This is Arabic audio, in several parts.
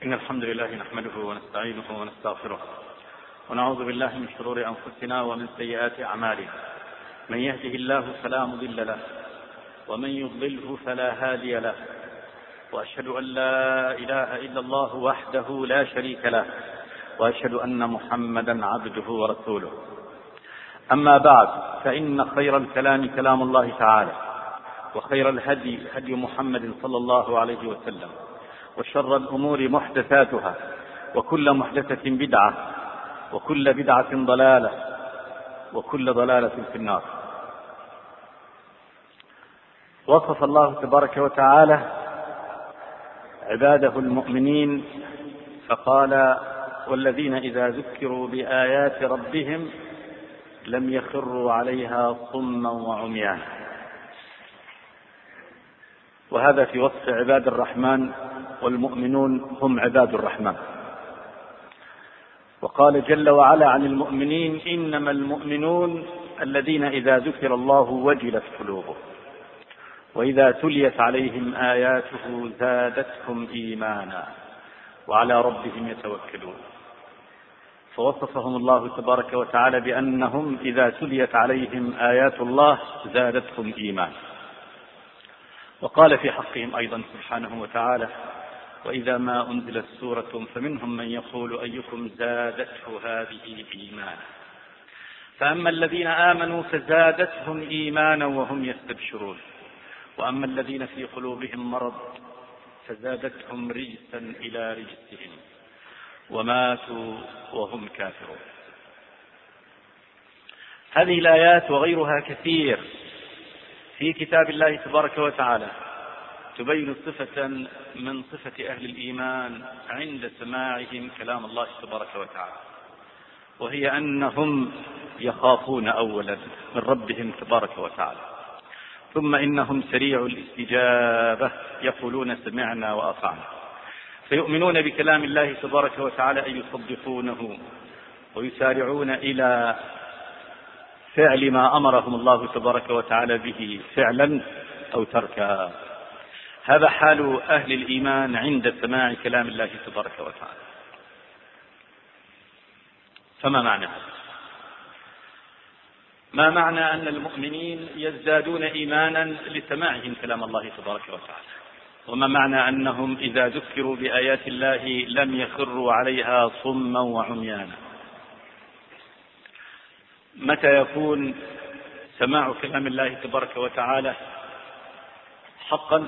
إن الحمد لله نحمده ونستعينه ونستغفره ونعوذ بالله من شرور أنفسنا ومن سيئات أعمالنا. من يهده الله فلا مضل له ومن يضلله فلا هادي له، وأشهد أن لا إله إلا الله وحده لا شريك له، وأشهد أن محمدا عبده ورسوله. أما بعد، فإن خير الكلام كلام الله تعالى، وخير الهدي هدي محمد صلى الله عليه وسلم، وشر الأمور محدثاتها، وكل محدثة بدعة، وكل بدعة ضلالة، وكل ضلالة في النار. وصف الله تبارك وتعالى عباده المؤمنين فقال: والذين إذا ذكروا بآيات ربهم لم يخروا عليها صما وعميانا. وهذا في وصف عباد الرحمن، والمؤمنون هم عباد الرحمن. وقال جل وعلا عن المؤمنين: إنما المؤمنون الذين إذا ذكر الله وجلت قلوبهم وإذا تليت عليهم آياته زادتهم إيمانا وعلى ربهم يتوكلون. فوصفهم الله تبارك وتعالى بأنهم إذا تليت عليهم آيات الله زادتهم إيمانا. وقال في حقهم أيضا سبحانه وتعالى: وإذا ما أنزلت سورة فمنهم من يقول أيكم زادته هذه إيمانا. فأما الذين آمنوا فزادتهم إيمانا وهم يستبشرون، وأما الذين في قلوبهم مرض فزادتهم رجسا إلى رجسهم وماتوا وهم كافرون. هذه الآيات وغيرها كثير في كتاب الله تبارك وتعالى تبين صفة من صفة أهل الإيمان عند سماعهم كلام الله تبارك وتعالى، وهي أنهم يخافون أولا من ربهم تبارك وتعالى، ثم إنهم سريع الاستجابة يقولون سمعنا وأطعنا، فيؤمنون بكلام الله تبارك وتعالى أن يصدقونه ويسارعون إلى فعل ما أمرهم الله تبارك وتعالى به فعلا أو تركا. هذا حال أهل الإيمان عند سماع كلام الله تبارك وتعالى. فما معنى هذا؟ ما معنى أن المؤمنين يزدادون إيمانا لسماعهم كلام الله تبارك وتعالى؟ وما معنى أنهم إذا ذكروا بآيات الله لم يخروا عليها صما وعميانا؟ متى يكون سماع كلام الله تبارك وتعالى حقا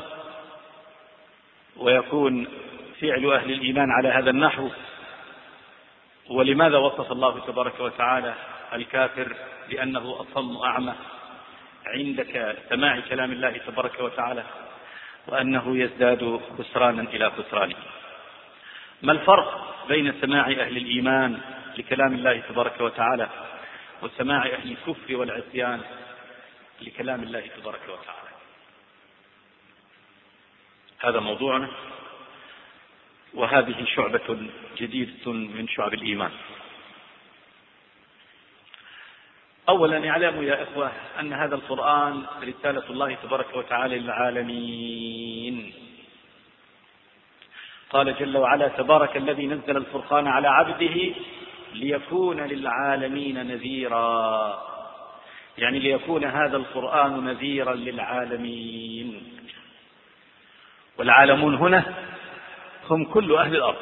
ويكون فعل أهل الإيمان على هذا النحو؟ ولماذا وصف الله تبارك وتعالى الكافر بأنه أصم أعمى عند سماع كلام الله تبارك وتعالى، وأنه يزداد خسرانا إلى خسرانه؟ ما الفرق بين سماع أهل الإيمان لكلام الله تبارك وتعالى وسماع أهل الكفر والعصيان لكلام الله تبارك وتعالى؟ هذا موضوعنا، وهذه شعبة جديدة من شعب الإيمان. أولا اعلموا يا إخوة أن هذا القرآن رسالة الله تبارك وتعالى للعالمين. قال جل وعلا: تبارك الذي نزل الفرقان على عبده ليكون للعالمين نذيرا، يعني ليكون هذا القرآن نذيرا للعالمين. والعالمون هنا هم كل أهل الأرض،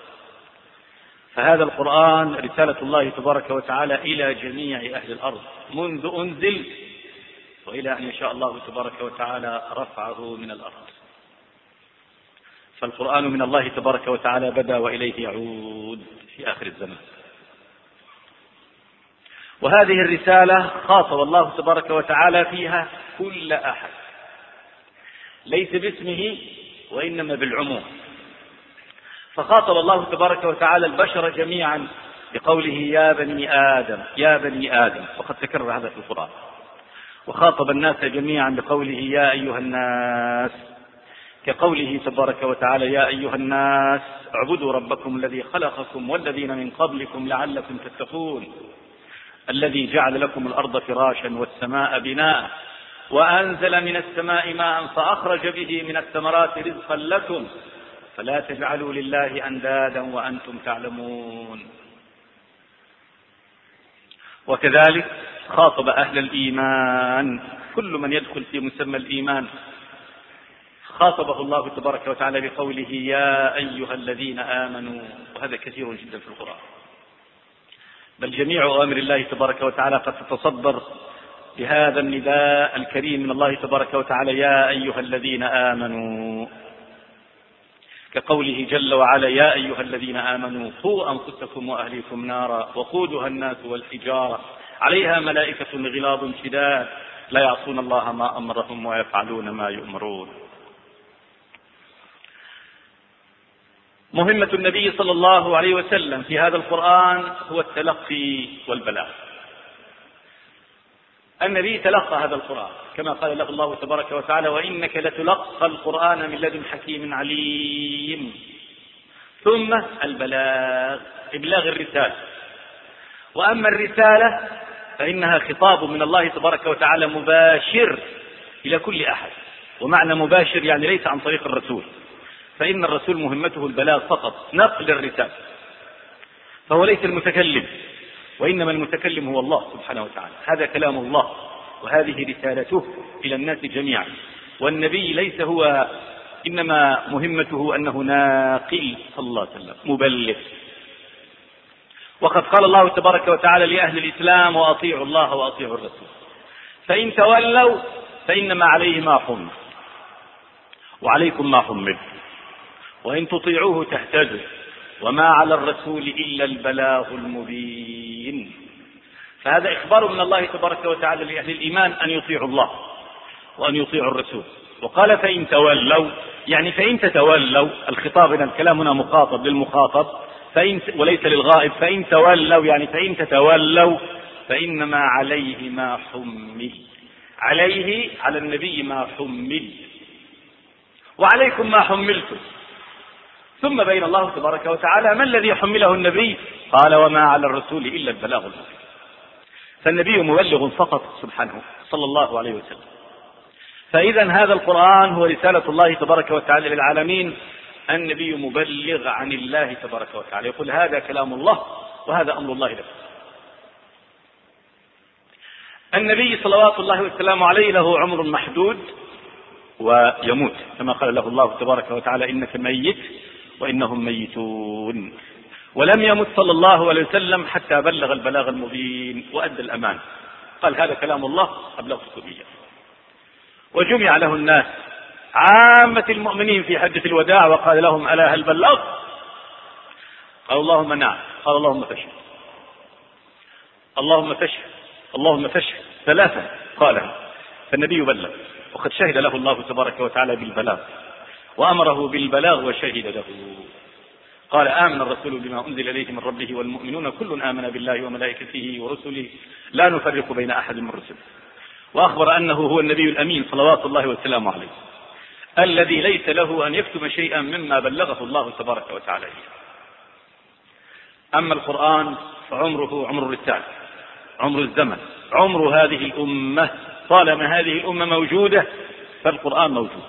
فهذا القرآن رسالة الله تبارك وتعالى إلى جميع أهل الأرض منذ أنزل وإلى أن يشاء الله تبارك وتعالى رفعه من الأرض. فالقرآن من الله تبارك وتعالى بدأ وإليه يعود في آخر الزمان. وهذه الرسالة خاطب الله تبارك وتعالى فيها كل أحد، ليس باسمه وإنما بالعموم. فخاطب الله تبارك وتعالى البشر جميعا بقوله: يا بني آدم يا بني آدم، وقد تكرر هذا في القرآن. وخاطب الناس جميعا بقوله: يا أيها الناس، كقوله تبارك وتعالى: يا أيها الناس اعبدوا ربكم الذي خلقكم والذين من قبلكم لعلكم تتقون، الذي جعل لكم الأرض فراشا والسماء بناء وأنزل من السماء ماء فأخرج به من الثمرات رزقا لكم فلا تجعلوا لله أندادا وأنتم تعلمون. وكذلك خاطب أهل الإيمان، كل من يدخل في مسمى الإيمان خاطبه الله تبارك وتعالى بقوله يا أيها الذين آمنوا، وهذا كثير جدا في القرآن، بل جميع أوامر الله تبارك وتعالى قد تتصدر بهذا النداء الكريم من الله تبارك وتعالى يا أيها الذين آمنوا، كقوله جل وعلا يا أيها الذين آمنوا قوا أنفسكم وأهليكم نارا وقودها الناس والحجارة عليها ملائكة غلاظ شداد لا يعصون الله ما أمرهم ويفعلون ما يؤمرون. مهمة النبي صلى الله عليه وسلم في هذا القرآن هو التلقي والبلاغ. النبي تلقى هذا القرآن كما قال له الله تبارك وتعالى وإنك لتلقى القرآن من لدن حكيم عليم. ثم البلاغ، إبلاغ الرسالة. وأما الرسالة فإنها خطاب من الله تبارك وتعالى مباشر إلى كل أحد، ومعنى مباشر يعني ليس عن طريق الرسول، فإن الرسول مهمته البلاغ فقط، نقل الرسالة، فهو ليس المتكلم، وإنما المتكلم هو الله سبحانه وتعالى. هذا كلام الله وهذه رسالته إلى الناس جميعا، والنبي ليس هو، إنما مهمته أنه ناقل صلى الله عليه وسلم مبلغ. وقد قال الله تبارك وتعالى لأهل الإسلام وأطيعوا الله وأطيعوا الرسول فإن تولوا فإنما عليه ما حمل وعليكم ما حمل وإن تطيعوه تهتدوا وما على الرسول إلا البلاغ المبين. فهذا إخبار من الله تبارك وتعالى لأهل الإيمان أن يطيعوا الله وأن يطيعوا الرسول. وقال فإن تولوا، يعني فإن تتولوا، الخطاب هنا الكلام هنا مخاطب للمخاطب وليس للغائب. فإن تولوا يعني فإن تتولوا فإنما عليه ما حمل، عليه على النبي ما حمل وعليكم ما حملتم. ثم بين الله تبارك وتعالى ما الذي حمله النبي؟ قال وما على الرسول إلا البلاغ المبين. فالنبي مبلغ فقط سبحانه صلى الله عليه وسلم. فإذا هذا القرآن هو رسالة الله تبارك وتعالى للعالمين. النبي مبلغ عن الله تبارك وتعالى، يقول هذا كلام الله وهذا أمر الله لكم. النبي صلوات الله وسلامه عليه له عمر محدود ويموت، كما قال له الله تبارك وتعالى إنك ميت وإنهم ميتون. ولم يمت صلى الله عليه وسلم حتى بلغ البلاغ المبين وأدى الأمان. قال هذا كلام الله أبلغتكم إياه. وجمع له الناس عامة المؤمنين في حجة الوداع وقال لهم ألا هل بلغ؟ قالوا اللهم نعم. قال اللهم فاشهد، اللهم فاشهد، اللهم فاشهد ثلاثة قالها. فالنبي بلغ، وقد شهد له الله تبارك وتعالى بالبلاغ وأمره بالبلاغ وشهد له. قال آمن الرسول بما أنزل إليه من ربه والمؤمنون كل آمن بالله وملائكته ورسله لا نفرق بين أحد من رسله. وأخبر أنه هو النبي الأمين صلوات الله وسلامه عليه الذي ليس له أن يكتم شيئا مما بلغه الله تبارك وتعالى. أما القرآن فعمره عمر الرسالة، عمر الزمن، عمر هذه الأمة. طالما هذه الأمة موجودة فالقرآن موجود.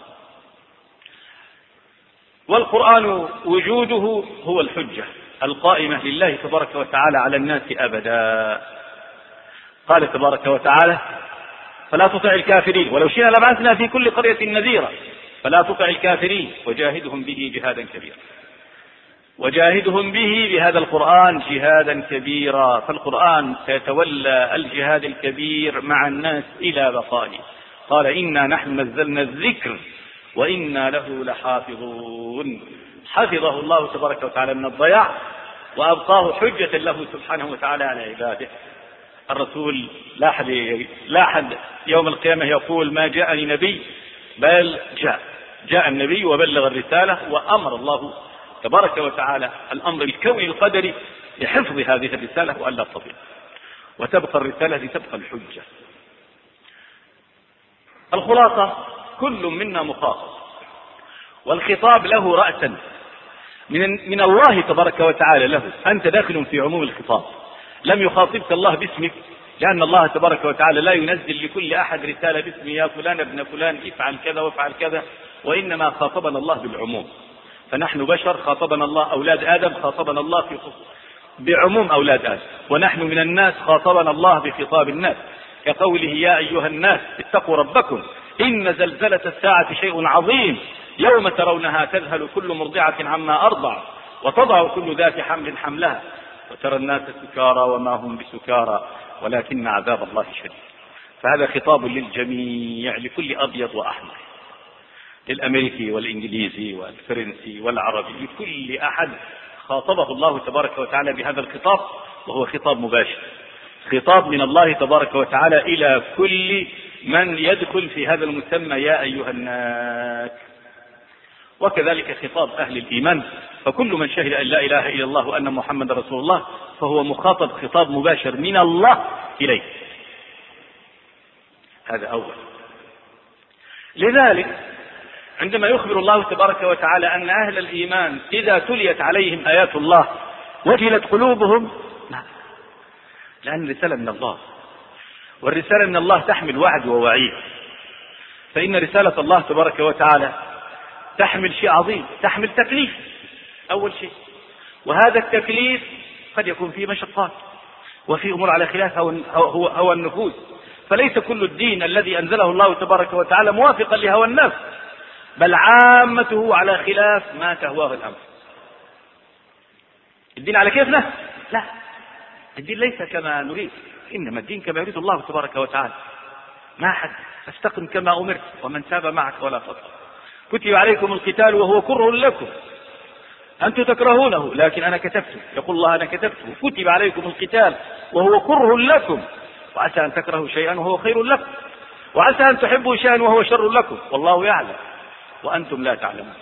والقرآن وجوده هو الحجة القائمة لله تبارك وتعالى على الناس أبدا. قال تبارك وتعالى فلا تطع الكافرين ولو شئنا لبعثنا في كل قرية نذيرا فلا تطع الكافرين وجاهدهم به جهادا كبيرا. وجاهدهم به بهذا القرآن جهادا كبيرا. فالقرآن سيتولى الجهاد الكبير مع الناس إلى بقائه. قال إنا نحن نزلنا الذكر وإنا له لحافظون. حفظه الله تبارك وتعالى من الضياع وأبقاه حجة له سبحانه وتعالى على عباده. الرسول لا أحد يوم القيامة يقول ما جاءني نبي، بل جاء النبي وبلغ الرسالة، وأمر الله تبارك وتعالى الأمر الكوني القدري لحفظ هذه الرسالة وألا تضل، وتبقى الرسالة لتبقى الحجة. الخلاصة كل منا مخاطب، والخطاب له رأسا من الله تبارك وتعالى له. أنت داخل في عموم الخطاب، لم يخاطبك الله باسمك، لأن الله تبارك وتعالى لا ينزل لكل أحد رسالة باسم يا فلان ابن فلان افعل كذا وافعل كذا، وإنما خاطبنا الله بالعموم. فنحن بشر خاطبنا الله، أولاد آدم خاطبنا الله في بعموم أولاد آدم، ونحن من الناس خاطبنا الله بخطاب الناس، كقوله يا أيها الناس اتقوا ربكم إن زلزلة الساعة شيء عظيم يوم ترونها تذهل كل مرضعة عما أرضع وتضع كل ذات حمل حملها وترى الناس سكارى وما هم بسكارى ولكن عذاب الله شديد. فهذا خطاب للجميع، لكل أبيض وأحمر، للأمريكي والإنجليزي والفرنسي والعربي، لكل أحد خاطبه الله تبارك وتعالى بهذا الخطاب، وهو خطاب مباشر، خطاب من الله تبارك وتعالى إلى كل من يدخل في هذا المسمى يا أيها الناس. وكذلك خطاب أهل الإيمان، فكل من شهد أن لا إله إلا الله وأن محمد رسول الله فهو مخاطب خطاب مباشر من الله إليه. هذا أول. لذلك عندما يخبر الله تبارك وتعالى أن أهل الإيمان إذا تليت عليهم آيات الله وجلت قلوبهم، لأن رسالة من الله، والرسالة من الله تحمل وعد ووعيد. فإن رسالة الله تبارك وتعالى تحمل شيء عظيم، تحمل تكليف أول شيء، وهذا التكليف قد يكون فيه مشقات وفي أمور على خلاف هو النفوس، فليس كل الدين الذي أنزله الله تبارك وتعالى موافقا لهوى النفس، بل عامته على خلاف ما تهواه الأنفس. الدين على كيفنا؟ لا، الدين ليس كما نريد، إنما الدين كما يريد الله تبارك وتعالى. ما حد فاستقم كما أمرت ومن تاب معك ولا تطغى. كتب عليكم القتال وهو كره لكم، أنتم تكرهونه لكن أنا كتبته، يقول الله أنا كتبته. كتب عليكم القتال وهو كره لكم، وعسى أن تكرهوا شيئا وهو خير لكم، وعسى أن تحبوا شيئا وهو شر لكم، والله يعلم وأنتم لا تعلمون.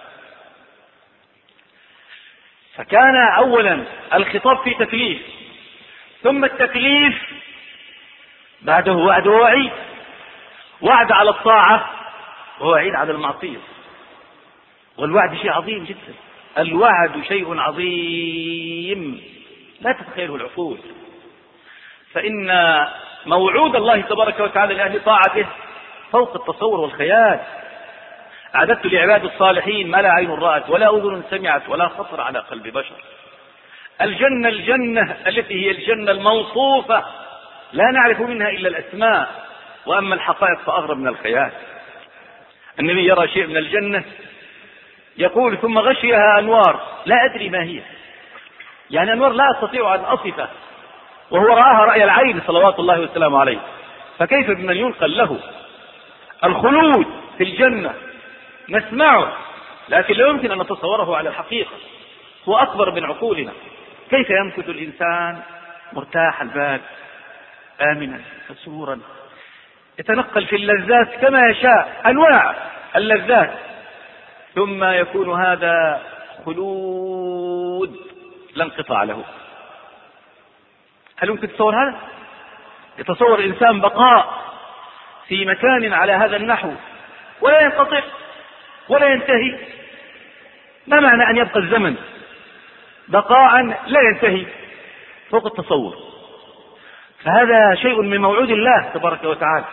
فكان أولا الخطاب في تكليف، ثم التكليف بعده وعد ووعيد، وعد على الطاعة ووعيد على المعصية. والوعد شيء عظيم جدا، الوعد شيء عظيم لا تتخيله العقول، فإن موعود الله تبارك وتعالى لأهل طاعته فوق التصور والخيال. أعددت لعباد الصالحين ما لا عين رأت ولا أذن سمعت ولا خطر على قلب بشر. الجنة التي هي الجنة الموصوفة لا نعرف منها إلا الأسماء، وأما الحقائق فأغرب من الخيال. النبي يرى شيء من الجنة يقول ثم غشيها أنوار لا أدري ما هي، يعني أنوار لا أستطيع أن أصفه، وهو رآها رأي العين صلوات الله وسلامه عليه، فكيف بمن ينقل له الخلود في الجنة؟ نسمعه لكن لا يمكن أن نتصوره على الحقيقة، هو أكبر من عقولنا. كيف يمكث الإنسان مرتاح البال آمنا مسرورا يتنقل في اللذات كما يشاء، أنواع اللذات، ثم يكون هذا خلود لا انقطاع له؟ هل يمكن تصور هذا؟ يتصور الإنسان بقاء في مكان على هذا النحو ولا ينقطع ولا ينتهي؟ ما معنى أن يبقى الزمن بقاء لا ينتهي فوق التصور؟ فهذا شيء من موعود الله تبارك وتعالى.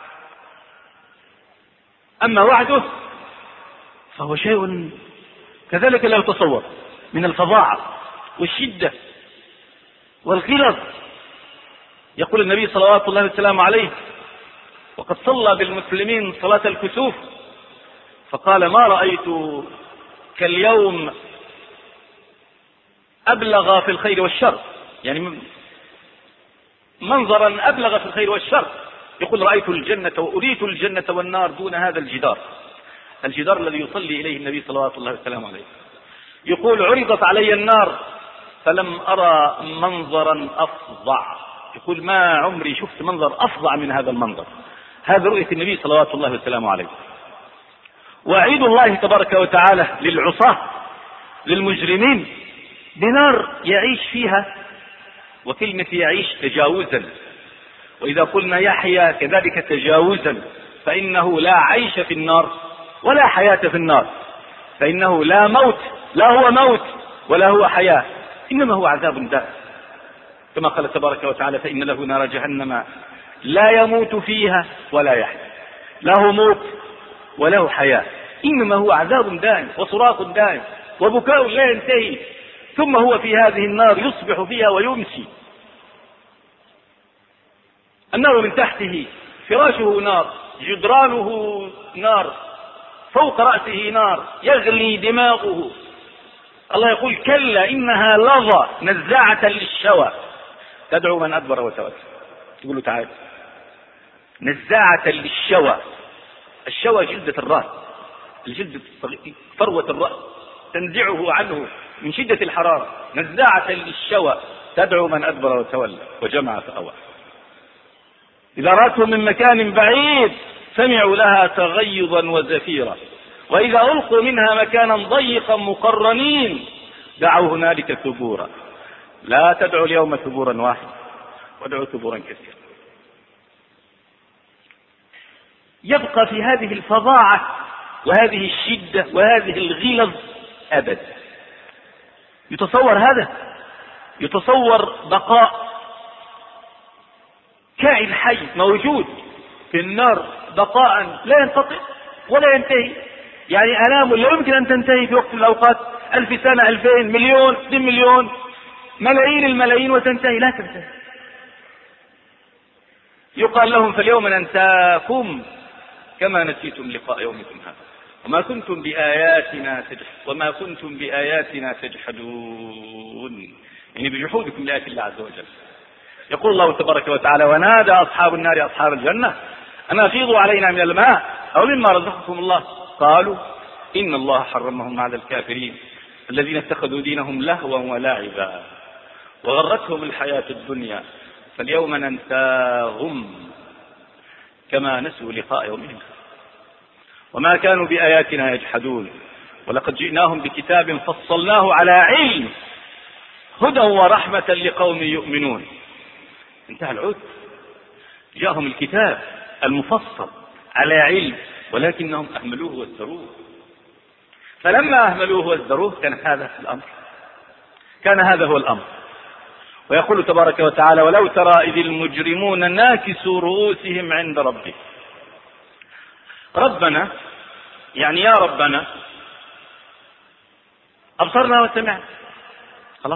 أما وعده فهو شيء كذلك لا يتصور، من الفظاعة والشدة والغلظ. يقول النبي صلوات الله وسلامه عليه وقد صلى بالمسلمين صلاة الكسوف فقال ما رأيت كاليوم أبلغ في الخير والشر، يعني منظرا أبلغ في الخير والشر. يقول رأيت الجنة وأريت الجنة والنار دون هذا الجدار الذي يصلي إليه النبي صلوات الله وسلامه عليه. يقول عرضت علي النار فلم أرى منظرا أفظع، يقول ما عمري شفت منظر أفظع من هذا المنظر. هذا رؤية النبي صلوات الله وسلامه عليه. وعيد الله تبارك وتعالى للعصاة للمجرمين بنار يعيش فيها، وكلمة يعيش تجاوزا، وإذا قلنا يحيا كذلك تجاوزا، فإنه لا عيش في النار ولا حياة في النار، فإنه لا موت، لا هو موت ولا هو حياة، إنما هو عذاب دائم، كما قال تبارك وتعالى فإن له نار جهنم لا يموت فيها ولا يحيا، له موت وله حياة، إنما هو عذاب دائم وصراخ دائم وبكاء لا ينتهي، ثم هو في هذه النار يصبح فيها ويمسي. النار من تحته، فراشه نار، جدرانه نار، فوق رأسه نار، يغلي دماغه. الله يقول كلا إنها لظى نزاعة للشوى تدعو من أدبر وتولى. تقول له تعال. نزاعة للشوى، الشوى جلدة الرأس، الجلد فروة الرأس تنزعه عنه من شدة الحرارة. نزاعة للشوى تدعو من أدبر وتولى وجمع فأوعى. إذا رأتهم من مكان بعيد سمعوا لها تغيظا وزفيرا، وإذا ألقوا منها مكانا ضيقا مقرنين دعوا هنالك ثبورا. لا تدعوا اليوم ثبورا واحد، وادعوا ثبورا كثيرا. يبقى في هذه الفظاعة وهذه الشدة وهذه الغلظ أبدا. يتصور هذا؟ يتصور بقاء كائن حي موجود في النار بقاء لا ينقطع ولا ينتهي؟ يعني آلام لا يمكن أن تنتهي في وقت من الأوقات، 1000 سنة، 2000، مليون، 2 مليون، ملايين الملايين، وتنتهي؟ لا تنتهي. يقال لهم فاليوم ننساكم كما نسيتم لقاء يومكم هذا وما كنتم بآياتنا تجحدون، يعني بجحودكم لآيات الله عز وجل. يقول الله تبارك وتعالى ونادى أصحاب النار أصحاب الجنة أن أفيضوا علينا من الماء أو مما رزقكم الله قالوا إن الله حرمهم على الكافرين الذين اتخذوا دينهم لهوا ولعبا وغرتهم الحياة الدنيا فاليوم ننساهم كما نسوا لقاء يومهم وما كانوا بآياتنا يجحدون ولقد جئناهم بكتاب فصلناه على علم هدى ورحمة لقوم يؤمنون. انتهى العود، جاءهم الكتاب المفصل على علم ولكنهم أهملوه وازدروه. فلما أهملوه وازدروه كان هذا هو الأمر. ويقول تبارك وتعالى ولو ترى إذ المجرمون ناكسوا رؤوسهم عند ربهم. ربنا يعني يا ربنا أبصرنا وسمعنا، خلاص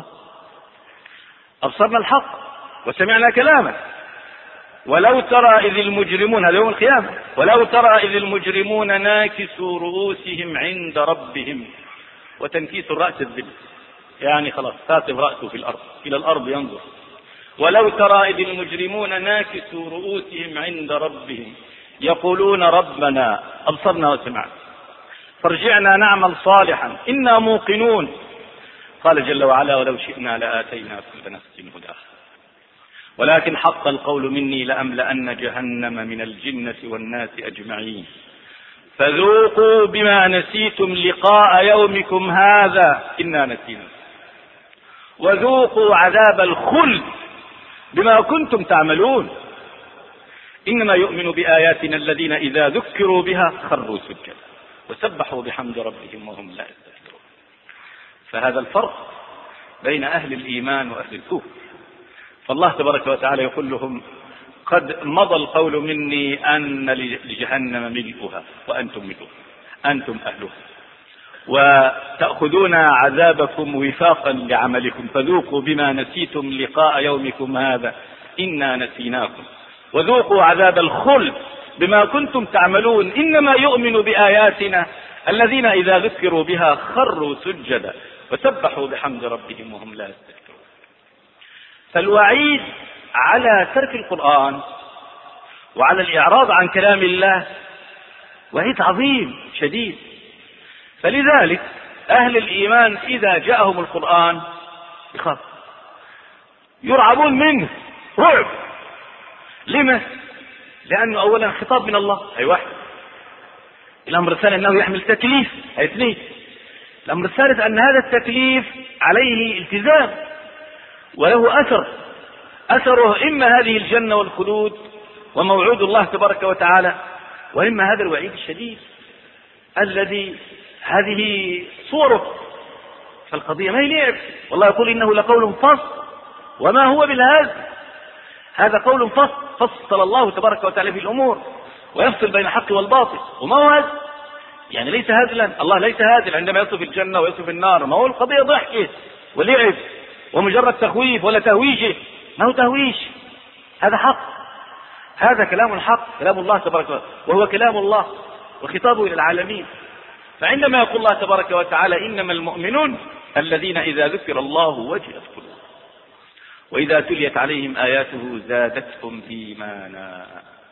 أبصرنا الحق وسمعنا كلامه. ولو ترى إذ المجرمون، هذا يوم القيامة، ولو ترى إذ المجرمون ناكسوا رؤوسهم عند ربهم. وتنكيس الرأس الذل، يعني خلاص كاتب رأسه في الأرض إلى الأرض ينظر. ولو ترى إذ المجرمون ناكسوا رؤوسهم عند ربهم يقولون ربنا أبصرنا وسمعنا فارجعنا نعمل صالحا إنا موقنون. قال جل وعلا ولو شئنا لآتينا كل نفس هداها ولكن حق القول مني لأملأن جهنم من الجنة والناس أجمعين فذوقوا بما نسيتم لقاء يومكم هذا إنا نسينا وذوقوا عذاب الخلد بما كنتم تعملون إنما يؤمن بآياتنا الذين إذا ذكروا بها خروا سجدا وسبحوا بحمد ربهم وهم لا يستكبرون. فهذا الفرق بين أهل الإيمان وأهل الكفر. فالله تبارك وتعالى يقول لهم قد مضى القول مني أن لجهنم ملؤها وأنتم ملؤها، أنتم أهلها، وتأخذون عذابكم وفاقا لعملكم فذوقوا بما نسيتم لقاء يومكم هذا إنا نسيناكم وذوقوا عذاب الخلد بما كنتم تعملون إنما يؤمن بآياتنا الذين إذا ذكروا بها خروا سجدا وسبحوا بحمد ربهم وهم لا يستكبرون. فالوعيد على ترك القرآن وعلى الإعراض عن كلام الله وعيد عظيم شديد. فلذلك أهل الإيمان إذا جاءهم القرآن يخاف، يرعبون منه رعب. لما؟ لأنه أولا خطاب من الله، أي واحد. الأمر الثاني أنه يحمل تكليف، أي اثنين. الأمر الثالث أن هذا التكليف عليه التزام وله أثره إما هذه الجنة والخلود وموعود الله تبارك وتعالى، وإما هذا الوعيد الشديد الذي هذه صوره. فالقضية ما هي لعب، والله يقول إنه لقول فصل وما هو بالهزل. هذا قول فصل الله تبارك وتعالى في الأمور ويفصل بين الحق والباطل وما هو هزل. يعني ليس هزلا، الله ليس هازل عندما يصف الجنة ويصف النار، ما هو القضية ضحك ولعب ومجرد تخويف ولا تهويش، ما هو تهويش، هذا حق، هذا كلام الحق، كلام الله تبارك وتعالى، وهو كلام الله وخطابه إلى العالمين. فعندما يقول الله تبارك وتعالى إنما المؤمنون الذين إذا ذكر الله وجلت قلوبهم وإذا تليت عليهم آياته زادتهم إيمانا.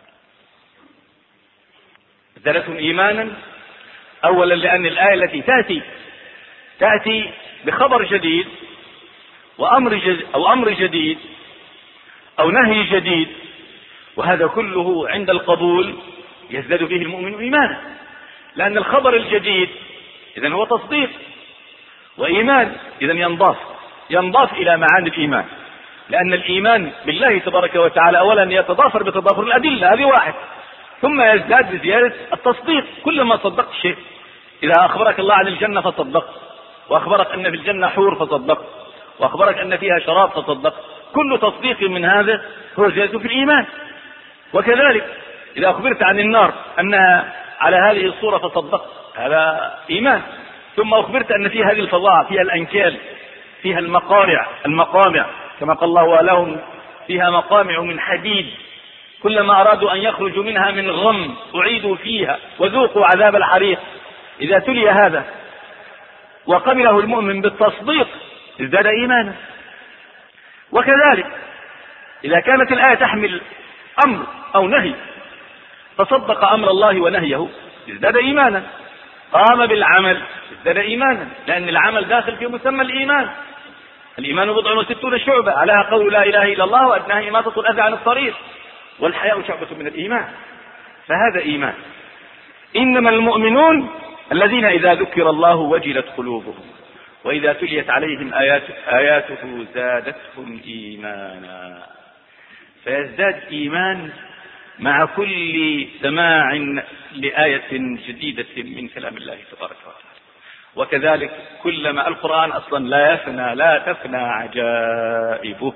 زادتهم إيمانا أولا لأن الآية التي تأتي بخبر جديد أو أمر جديد أو نهي جديد، وهذا كله عند القبول يزداد به المؤمن إيمانا، لأن الخبر الجديد إذن هو تصديق وإيمان، إذن ينضاف إلى معاني الإيمان، لأن الإيمان بالله تبارك وتعالى أولا يتضافر بتضافر الأدلة، هذه واحد، ثم يزداد بزيادة التصديق، كلما صدقت شيء، إذا أخبرك الله عن الجنة فصدقت، وأخبرك أن في الجنة حور فصدقت، وأخبرك أن فيها شراب فصدقت، كل تصديق من هذا هو زيادة في الإيمان. وكذلك إذا أخبرت عن النار أنها على هذه الصورة فصدقت، هذا إيمان. ثم أخبرت أن فيها هذه الفظاعة، فيها الأنكال، فيها المقامع كما قال الله ولهم فيها مقامع من حديد كلما أرادوا أن يخرجوا منها من غم أعيدوا فيها وذوقوا عذاب الحريق. إذا تلي هذا وقبله المؤمن بالتصديق ازداد إيمانا. وكذلك إذا كانت الآية تحمل أمر أو نهي فصدق أمر الله ونهيه ازداد إيمانا. قام بالعمل ازداد إيمانا، لأن العمل داخل في مسمى الإيمان. الإيمان 60 شعبة، علىها قول لا إله إلا الله وأدناها إماطة الأذى عن الطريق، والحياء شعبة من الإيمان، فهذا إيمان. إنما المؤمنون الذين إذا ذكر الله وجلت قلوبهم وإذا تليت عليهم آياته زادتهم إيمانا. فيزداد إيمان مع كل سماع لآية جديدة من كلام الله تبارك وتعالى. وكذلك كلما القرآن أصلا لا تفنى عجائبه.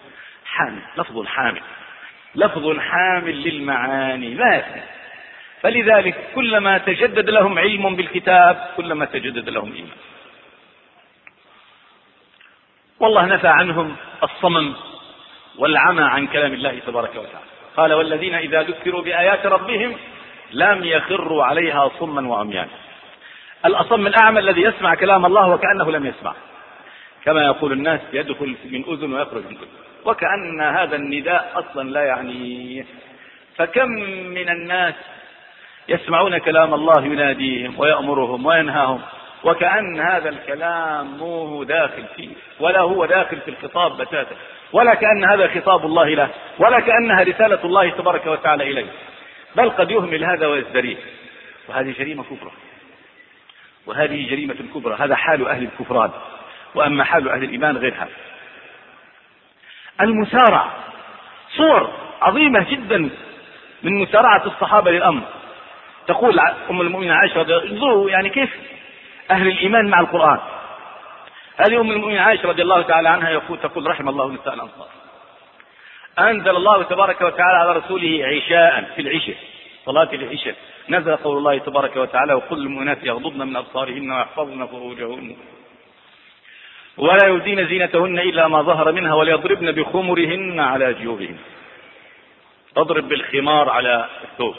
لفظ حامل للمعاني لا يفنى، فلذلك كلما تجدد لهم علم بالكتاب كلما تجدد لهم إيمان. والله نفى عنهم الصمم والعمى عن كلام الله تبارك وتعالى، قال والذين إذا ذكروا بآيات ربهم لم يخروا عليها صما وعميانا. الأصم الأعمى الذي يسمع كلام الله وكأنه لم يسمع، كما يقول الناس يدخل من أذن ويخرج من أذن، وكأن هذا النداء أصلا لا يعنيه. فكم من الناس يسمعون كلام الله يناديهم ويأمرهم وينهاهم وكأن هذا الكلام مو داخل فيه، ولا هو داخل في الخطاب بتاتا، ولا كأن هذا خطاب الله له، ولا كأنها رسالة الله تبارك وتعالى إليه، بل قد يهمل هذا ويزدريه. وهذه جريمة كبرى، هذا حال أهل الكفران. وأما حال أهل الإيمان غير هذا. المسارع، صور عظيمة جدا من مسارعة الصحابة للأمر. تقول أم المؤمنين عائشة انظروا يعني كيف أهل الإيمان مع القرآن. هذه أم المؤمنين عائشة رضي الله تعالى عنها تقول رحم الله نساء الأنصار. أنزل الله تبارك وتعالى على رسوله عشاء في العشاء، صلاة العشاء، نزل قول الله تبارك وتعالى وقل للمؤمنات يغضضن من أبصارهن ويحفظن فروجهن ولا يبدين زينتهن إلا ما ظهر منها وليضربن بخمرهن على جيوبهن. تضرب بالخمار على الثوب.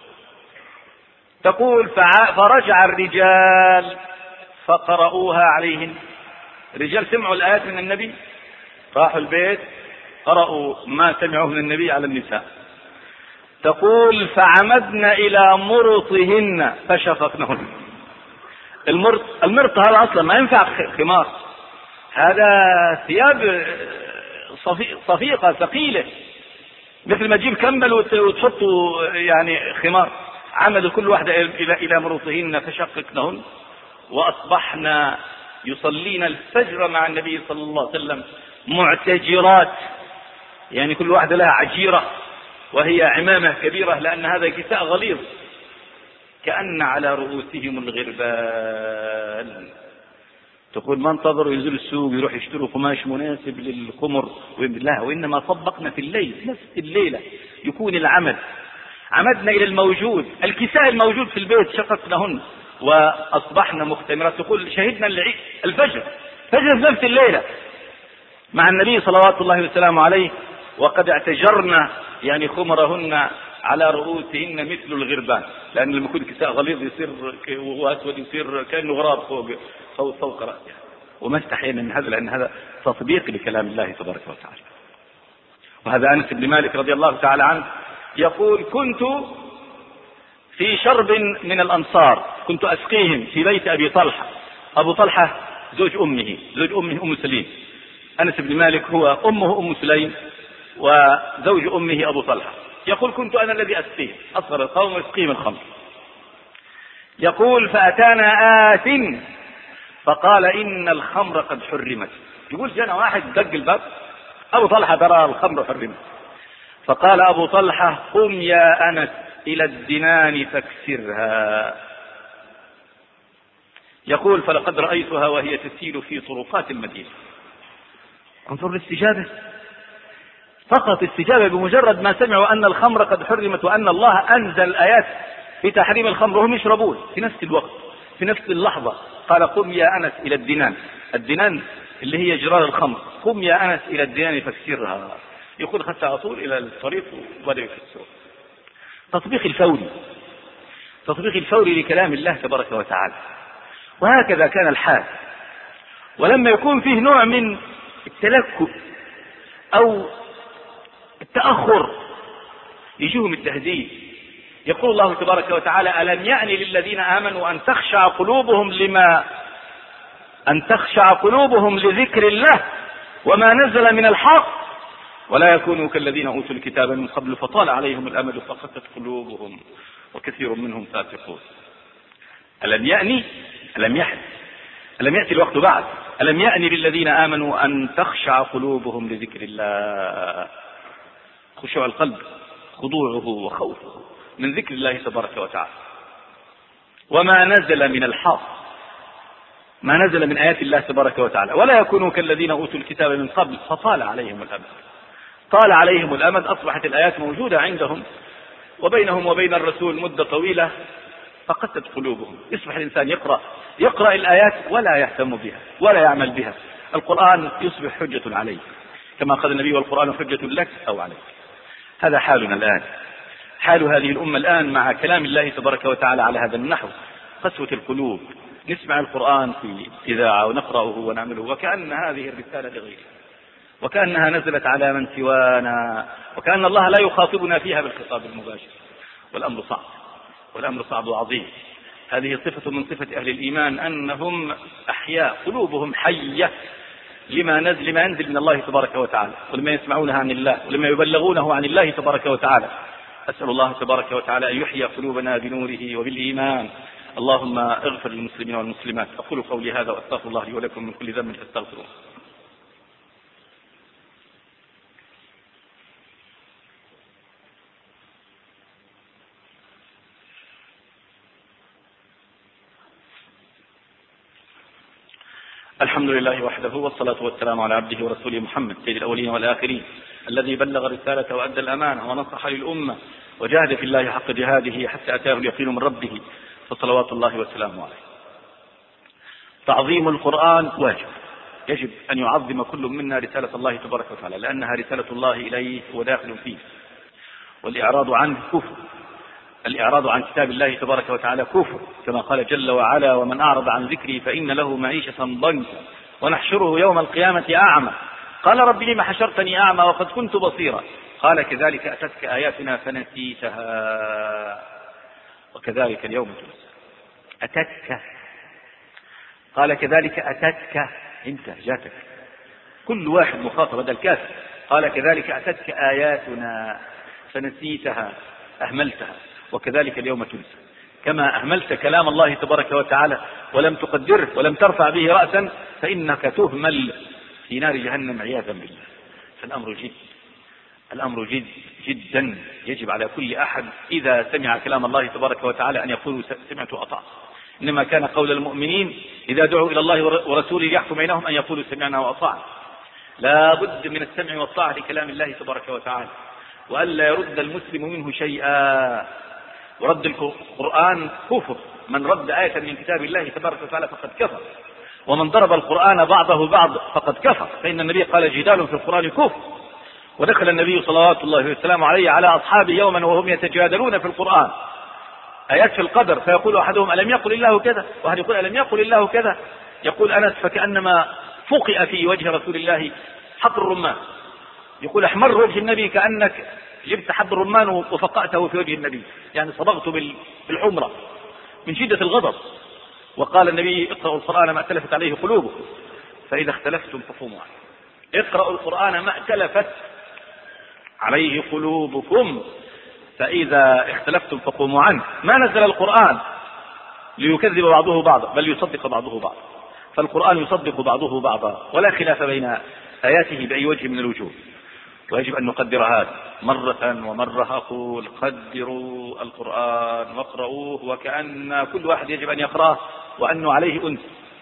تقول فرجع الرجال فقرأوها عليهن. الرجال سمعوا الآيات من النبي، راحوا البيت قرأوا ما سمعوه من النبي على النساء. تقول فعمدنا إلى مرطهن فشققنهن. المرط هذا أصلا ما ينفع خمار، هذا ثياب صفيقة ثقيلة، مثل ما تجيب كمبل وتحطوا يعني خمار. عمدوا كل واحدة إلى مرطهن فشققنهن وأصبحنا يصلين الفجر مع النبي صلى الله عليه وسلم معتجرات، يعني كل واحدة لها عجيرة وهي عمامة كبيرة، لأن هذا كساء غليظ كأن على رؤوسهم الغربال. تقول ما انتظروا ينزلوا السوق يروح يشتروا قماش مناسب للخمر، لا، وإنما طبقنا في الليل، نفس الليلة يكون العمل. عمدنا إلى الموجود، الكساء الموجود في البيت شققناهن وأصبحنا مختمرات. تقول شهدنا الفجر في نفس الليلة مع النبي صلوات الله وسلامه عليه، وقد اعتجرنا يعني خمرهن على رؤوسهن مثل الغربان، لأن لما يكون كساء غليظ يصير وأسود يصير كأنه غراب فوق رأسه، وما استحينا من هذا لأن هذا تطبيق لكلام الله تبارك وتعالى. وهذا أنس بن مالك رضي الله تعالى عنه يقول كنت في شرب من الأنصار كنت أسقيهم في بيت أبي طلحة. أبو طلحة زوج أمه أم سليم. أنس بن مالك هو أمه أم سليم وزوج أمه أبو طلحة. يقول كنت أنا الذي أسقيه أصغر القوم وأسقيهم الخمر. يقول فأتانا آت فقال إن الخمر قد حرمت. يقول جانا واحد دق الباب، أبو طلحة ترى الخمر حرمت. فقال أبو طلحة قم يا أنس إلى الدنان فاكسرها. يقول فلقد رأيتها وهي تسيل في طرقات المدينة. انظر الاستجابة، فقط استجابة بمجرد ما سمعوا أن الخمر قد حرمت وأن الله أنزل آيات في تحريم الخمر وهم يشربون في نفس الوقت في نفس اللحظة. قال قم يا أنس إلى الدنان، الدنان اللي هي جرار الخمر، قم يا أنس إلى الدنان فاكسرها. يقول خدت على طول إلى الطريق وبدأ يكسره. تطبيق الفوري لكلام الله تبارك وتعالى. وهكذا كان الحال. ولما يكون فيه نوع من التلكؤ أو التأخر يجيهم التهديد. يقول الله تبارك وتعالى ألم يأن للذين آمنوا أن تخشع قلوبهم لذكر الله وما نزل من الحق ولا يكونوا كالذين أوتوا الكتاب من قبل فطال عليهم الأمد فقست قلوبهم وكثير منهم فاسقون. ألم يأتي الوقت بعد. ألم يأن للذين آمنوا أن تخشع قلوبهم لذكر الله. خشوع القلب خضوعه وخوفه من ذكر الله تبارك وتعالى وما نزل من الحق، ما نزل من آيات الله تبارك وتعالى. ولا يكونوا كالذين أوتوا الكتاب من قبل فطال عليهم الأمد. طال عليهم الأمد، أصبحت الآيات موجودة عندهم وبينهم وبين الرسول مدة طويلة فقست قلوبهم. يصبح الإنسان يقرأ الآيات ولا يهتم بها ولا يعمل بها. القرآن يصبح حجة عليه كما قال النبي والقرآن حجة لك أو عليك. هذا حالنا الآن، حال هذه الأمة الآن مع كلام الله تبارك وتعالى على هذا النحو. قسوة القلوب. نسمع القرآن في إذاعة ونقرأه ونعمله وكأن هذه الرسالة لغيره، وكأنها نزلت على من سوانا، وكأن الله لا يخاطبنا فيها بالخطاب المباشر. والأمر صعب وعظيم. هذه صفة من صفة أهل الإيمان أنهم أحياء، قلوبهم حية لما ينزل من الله تبارك وتعالى ولما يسمعونها عن الله ولما يبلغونه عن الله تبارك وتعالى. أسأل الله تبارك وتعالى أن يحيي قلوبنا بنوره وبالإيمان. اللهم اغفر للمسلمين والمسلمات. أقول قولي هذا وأستغفر الله لي ولكم من كل ذنب فاستغفروه. الحمد لله وحده والصلاة والسلام على عبده ورسوله محمد سيد الأولين والآخرين الذي بلغ الرسالة وأدى الأمانة ونصح للأمة وجاهد في الله حق جهاده حتى أتاه اليقين من ربه فصلوات الله وسلامه عليه. تعظيم القرآن واجب، يجب أن يعظم كل منا رسالة الله تبارك وتعالى لأنها رسالة الله إليه وداخل فيه. والإعراض عنه كفر، الإعراض عن كتاب الله تبارك وتعالى كفر كما قال جل وعلا ومن أعرض عن ذكري فإن له معيشة ضنكا ونحشره يوم القيامة أعمى قال رب لم حشرتني أعمى وقد كنت بصيرا قال كذلك أتتك آياتنا فنسيتها وكذلك اليوم تنسى. أتتك، قال كذلك أتتك، انت جاتك، كل واحد مخاطب هذا الكافر. قال كذلك أتتك آياتنا فنسيتها، أهملتها وكذلك اليوم تنسى. كما أهملت كلام الله تبارك وتعالى ولم تقدره ولم ترفع به رأسا فإنك تهمل في نار جهنم عياذا بالله. فالأمر جد جدا. يجب على كل أحد إذا سمع كلام الله تبارك وتعالى أن يقول سمعت وأطعت. إنما كان قول المؤمنين إذا دعوا إلى الله ورسوله يحكم بينهم أن يقولوا سمعنا وأطعنا. لا بد من السمع والطاعة لكلام الله تبارك وتعالى وألا يرد المسلم منه شيئا. ورد القرآن كفر من رد آية من كتاب الله تبارك وتعالى فقد كفر، ومن ضرب القرآن بعضه بعض فقد كفر، فإن النبي قال جدال في القرآن كفر. ودخل النبي صلوات الله وسلامه عليه على أصحابه يوما وهم يتجادلون في القرآن آيات في القدر، فيقول أحدهم ألم يقل الله كذا، واحد يقول ألم يقل الله كذا. يقول أنس فكأنما فقئ في وجه رسول الله حب الرمان، يقول احمر وجه النبي كأنك جبت حب الرمان وفقأته في وجه النبي، يعني صبغت بالحمرة من شدة الغضب. وقال النبي اقرأوا القرآن ما ائتلفت عليه قلوبكم فإذا اختلفتم فقوموا عنه. اقرأوا القرآن ما ائتلفت عليه قلوبكم فإذا اختلفتم فقوموا عنه. ما نزل القرآن ليكذب بعضه بعضا بل يصدق بعضه بعضا، فالقرآن يصدق بعضه بعضا ولا خلاف بين آياته بأي وجه من الوجوه. ويجب أن نقدر هذا مرة ومرة. أقول قدروا القرآن واقرؤوه وكأن كل واحد يجب أن يقرأه وأنه عليه أنزل،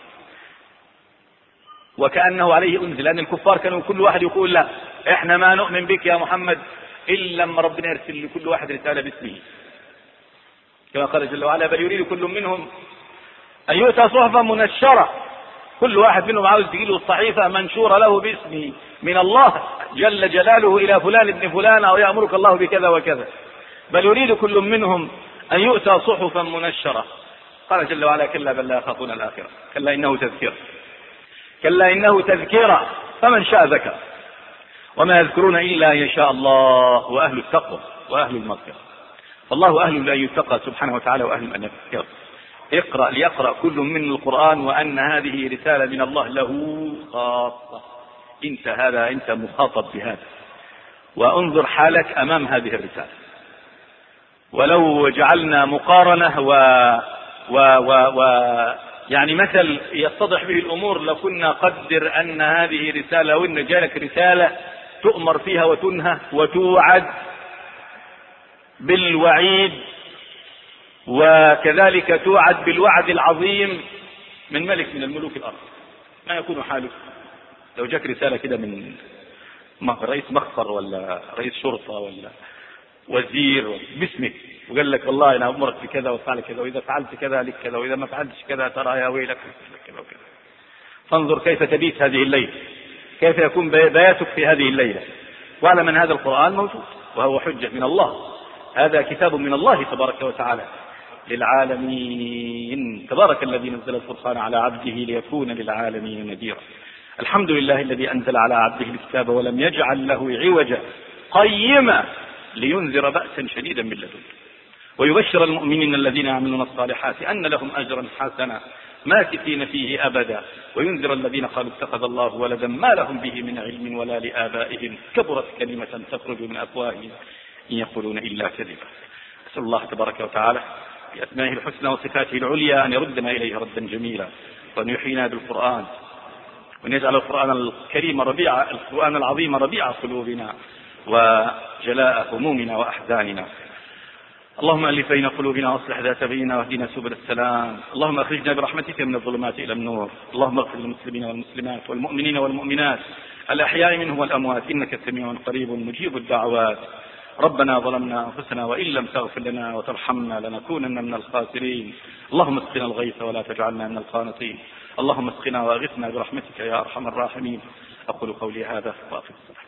وكأنه عليه أنزل، لأن الكفار كانوا كل واحد يقول لا إحنا ما نؤمن بك يا محمد إلا لما ربنا يرسل لكل واحد رسالة باسمه، كما قال جل وعلا بل يريد كل منهم أن يؤتى صحفا منشرة، كل واحد منهم عاوز تجيله الصحيفة منشورة له باسمه من الله جل جلاله إلى فلان ابن فلان أو يأمرك الله بكذا وكذا. بل يريد كل منهم أن يؤتى صحفا منشرة. قال جل وعلا كلا بل لا يخافون الآخرة كلا إنه تذكرة، كلا إنه تذكرة فمن شاء ذكر، وما يذكرون إلا أن يشاء الله وأهل التقوى وأهل المغفرة. فالله أهل لا يتقى سبحانه وتعالى وأهل أن يذكر. اقرأ ليقرأ كل من القرآن وأن هذه رسالة من الله له خاصة. أنت مخاطب بهذا، وانظر حالك أمام هذه الرسالة. ولو جعلنا مقارنة يعني مثل يتضح به الأمور لكنا قدر أن هذه رسالة، وإن جالك رسالة تؤمر فيها وتنهى وتوعد بالوعيد، وكذلك توعد بالوعد العظيم من ملك من الملوك الأرض. ما يكون حالك لو جاك رسالة كده من رئيس مخفر ولا رئيس شرطة ولا وزير باسمك وقال لك والله أنا أمرك بكذا وفعل كذا، وإذا فعلت كذا لك كذا، وإذا ما فعلتش كذا ترى يا ويلك كذا وكذا. فانظر كيف تبيت هذه الليلة، كيف يكون بياتك في هذه الليلة. واعلم أن هذا القرآن موجود وهو حجة من الله، هذا كتاب من الله تبارك وتعالى للعالمين. تبارك الذي نزل الفرقان على عبده ليكون للعالمين نذيرا. الحمد لله الذي أنزل على عبده الكتاب ولم يجعل له عوجا قيما لينذر بأسا شديدا من لدنه ويبشر المؤمنين الذين يعملون الصالحات أن لهم أجرا حسنا ماكثين فيه أبدا وينذر الذين قالوا اتخذ الله ولدا ما لهم به من علم ولا لآبائهم كبرت كلمة تخرج من أفواههم إن يقولون إلا كذبا. أسأل الله تبارك وتعالى بأسمائه الحسنى وصفاته العليا أن يردنا إليه ردا جميلا، وأن يحيينا بالقرآن، وأن يجعل القرآن الكريم القرآن العظيم ربيع قلوبنا وجلاء همومنا وأحزاننا. اللهم ألف بين قلوبنا واصلح ذات بيننا واهدنا سبل السلام. اللهم أخرجنا برحمتك من الظلمات إلى النور. اللهم اغفر للمسلمين والمسلمات والمؤمنين والمؤمنات الأحياء منهم والأموات إنك سميع قريب مجيب الدعوات. ربنا ظلمنا أنفسنا وإن لم تغفر لنا وترحمنا لنكونن من الخاسرين. اللهم اسقنا الغيث ولا تجعلنا من القانطين. اللهم اسقنا واغثنا برحمتك يا أرحم الراحمين. أقول قولي هذا وأقم الصلاة.